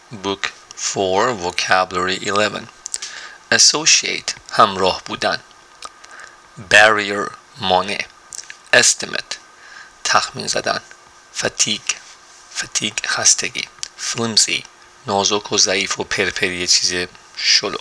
Book 4 Vocabulary 11 Associate همراه بودن Barrier مانع Estimate تخمین زدن Fatigue خستگی Flimsy نازک و ضعیف و پرپری چیز شلو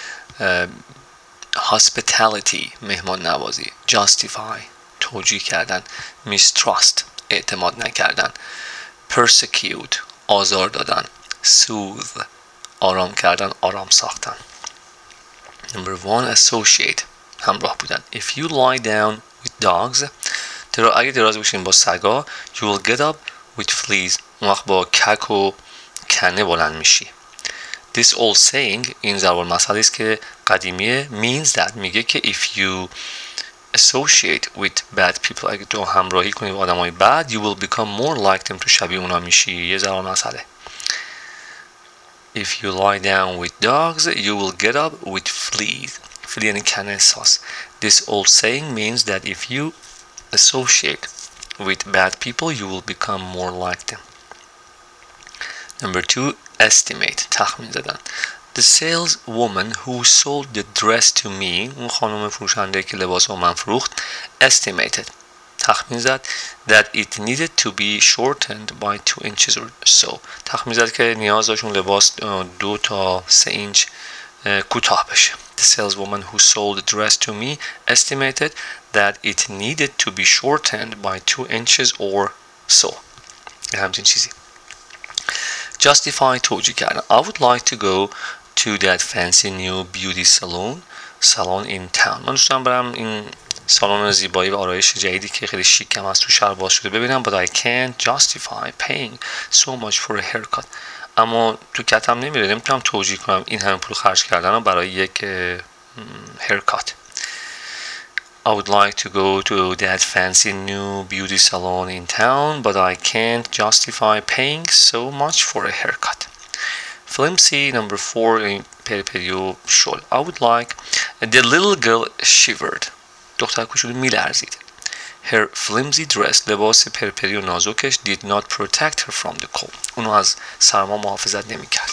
Hospitality مهمان نوازی Justify توجیه کردن Mistrust اعتماد نکردن Persecute آزار دادن Soothe آرام کردن آرام ساختن Number 1 Associate همراه بودن If you lie down with dogs اگه دراز بشین با سگا You will get up with fleas اون وقت با کک و کنه بلند میشی This old saying این ضرب المثل است که قدیمیه means that میگه که if you associate with bad people اگه تو همراهی کنی با آدمای بد you will become more like them تو شبیه اونا میشی یه ضرب المثله If you lie down with dogs you will get up with fleas flea یعنی کنه ساس This old saying means that if you associate with bad people you will become more like them Number 2 Estimate تخمین زدن The saleswoman who sold the dress to me اون خانم فروشنده که لباس رو من فروخت estimated تخمین زد that it needed to be shortened by 2 inches or so تخمین زد که نیاز داشت اون لباس 2 تا 3 اینچ کوتاه بشه The saleswoman who sold the dress to me estimated that it needed to be shortened by 2 inches or so همچین چیزی Justify توجیه کردن I would like to go to that fancy new beauty salon in town من دوست دارم برم این سالن زیبایی و آرایش جدیدی که خیلی شیکم از تو شهر باز شده ببینم but I can't justify paying so much for a haircut اما تو کتم نمیتونم توجیه کنم این همه پول خرج کردن برای یک haircut I would like to go to that fancy new beauty salon in town, but I can't justify paying so much for a haircut. Flimsy, number 4, پرپریو شل. I would like... The little girl shivered. دختر کوچولو میلرزید. Her flimsy dress, لباس پرپری و نازکش, did not protect her from the cold. اونو از سرما محافظت نمیکرد.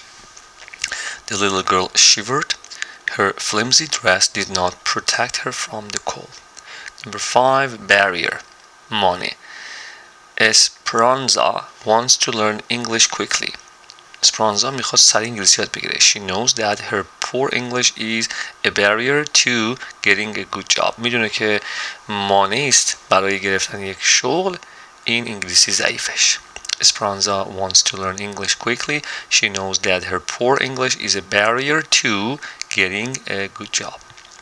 The little girl shivered. Her flimsy dress did not protect her from the cold. Number 5, barrier. مانع. Esperanza wants to learn English quickly. Esperanza میخواد سریع انگلیسی یاد بگیره. She knows that her poor English is a barrier to getting a good job. میدونه که مانع است برای گرفتن یک شغل این انگلیسی ضعیفش. Esperanza wants to learn English quickly. She knows that her poor English is a barrier to getting a good job.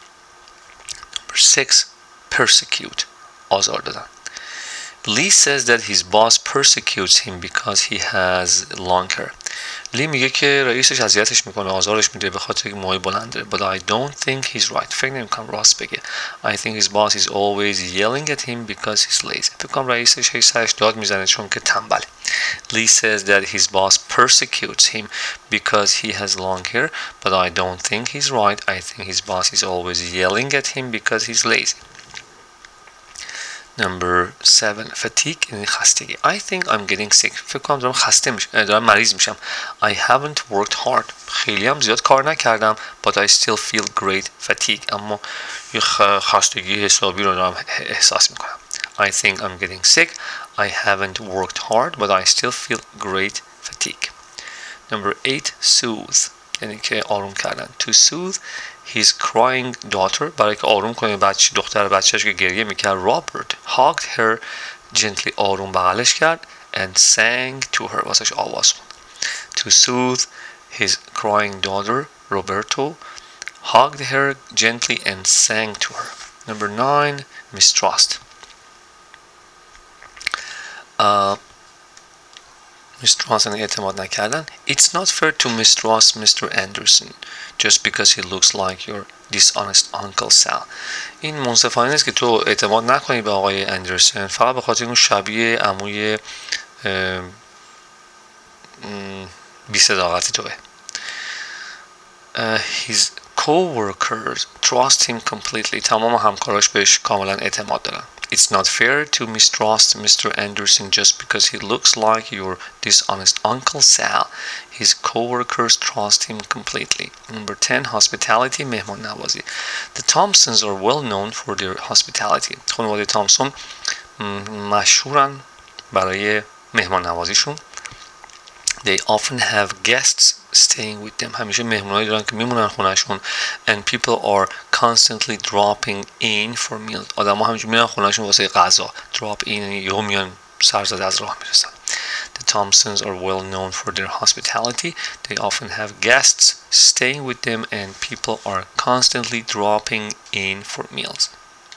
Number 6, persecute. آزار دادن. Lee says that his boss persecutes him because he has long hair. لی میگه که رئیسش اذیتش میکنه آزارش میده به خاطر اینکه موهای بلنده but I don't think he's right فکر نمیکنم راست بگه I think his boss is always yelling at him because he's lazy فکر کنم رئیسش هی سرش داد میزنه چون که تنبله Lee says that his boss persecutes him because he has long hair but I don't think he's right I think his boss is always yelling at him because he's lazy Number 7 fatigue یعنی خستگی I think I'm getting sick فکر کنم دارم خسته میشم دارم مریض میشم I haven't worked hard خیلی هم زیاد کار نکردم but I still feel great fatigue اما یه خستگی حسابی رو دارم احساس میکنم I think I'm getting sick I haven't worked hard but I still feel great fatigue Number 8 soothe یعنی که آروم کردن To soothe his crying daughter برای که آروم کنه دختر بچهش که گریه میکرد Robert hugged her gently آروم بغلش کرد and sang to her واسش آواز خوند To soothe his crying daughter Roberto hugged her gently and sang to her Number 9 mistrust mistrust and اعتماد نکردن It's not fair to mistrust Mr. Anderson just because he looks like your dishonest Uncle Sal این منصفانه نیست که تو اعتماد نکنی به آقای اندرسون فقط به خاطر اون شبیه عموی بی صداقتی توه His co-workers trust him completely تمام همکاراش بهش کاملا اعتماد دارن It's not fair to mistrust Mr. Anderson just because he looks like your dishonest Uncle Sal. His co-workers trust him completely. Number 10. Hospitality. مهمان نوازی. The Thompsons are well known for their hospitality. خانواده تامسون مشهورن برای مهمان نوازیشون. They often have guests staying with them. همیشه مهمونایی دارن که میمونن خونهشون. And people are constantly dropping in for meals. آدم‌ها همیشه میرن خونهشون واسه غذا. Drop in یعنی یهو میان سرزده از راه میرسن. The Thompsons are well known for their hospitality. They often have guests staying with them and people are constantly dropping in for meals.